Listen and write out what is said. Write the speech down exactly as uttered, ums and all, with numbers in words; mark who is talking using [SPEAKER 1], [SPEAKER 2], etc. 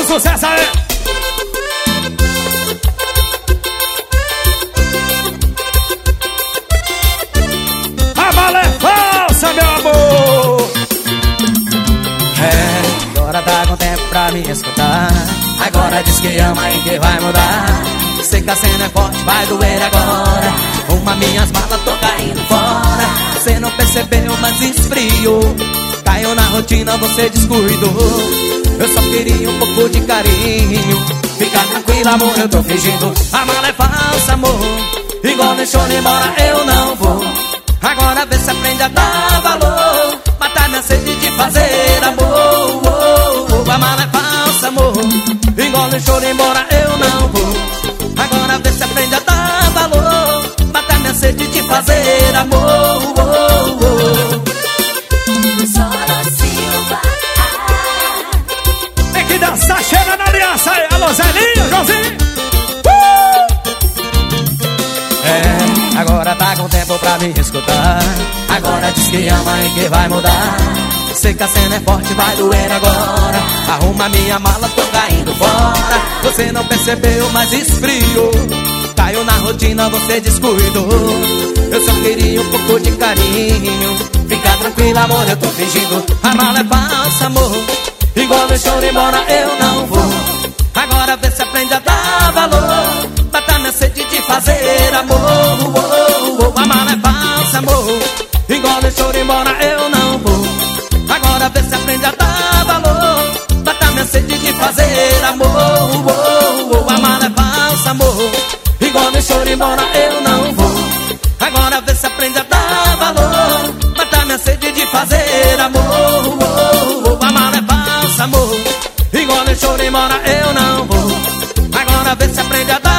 [SPEAKER 1] o sucesso aí. A bala é falsa, meu amor.
[SPEAKER 2] É, agora tá com tempo pra me escutar. Agora diz que ama e que vai mudar. Sei que a cena é forte, vai doer agora. Uma minhas malas, tô caindo fora. Você não percebeu, mas esfriou. Caiu na rotina, você descuidou. Eu só queria um pouco de carinho. Fica tranquila, amor, eu tô fingindo. A mala é falsa, amor. Igual deixou de embora, eu não vou. Agora vê se aprende a dar valor. Matar minha sede de fazer amor. Oh, oh, oh. A mala é falsa, amor. Igual deixou de embora, eu não vou. Agora vê se aprende a dar valor. Matar minha sede de fazer amor. Oh, oh.
[SPEAKER 1] Tem que dançar, cheira na aliança aí. Alô, Zelinho, Joãozinho. uh!
[SPEAKER 2] É, agora tá com tempo pra me escutar. Agora diz que ama e que vai mudar. Sei que a cena é forte, vai doer agora. Arruma minha mala, tô caindo fora. Você não percebeu, mas esfriou. Caiu na rotina, você descuidou. Eu só queria um pouco de carinho. Fica tranquila, amor, eu tô fingindo. A mala é falsa, amor. Igual deixou de embora, eu não vou. Agora vê se aprende a dar valor. Matar minha sede de fazer amor. Oh, oh, oh. A mala é falsa, amor. Igual deixou de embora, eu não vou. Agora vê se aprende a dar valor. Matar minha sede de fazer amor. Oh, oh, oh. A mala é falsa, amor. Igual deixou de embora, eu não vou. Agora vê se aprende a dar valor. Matar minha sede de fazer amor. Oh, oh, oh. A mala é falsa, amor. Igual deixou de embora, eu não vou. Agora vê se aprende a dar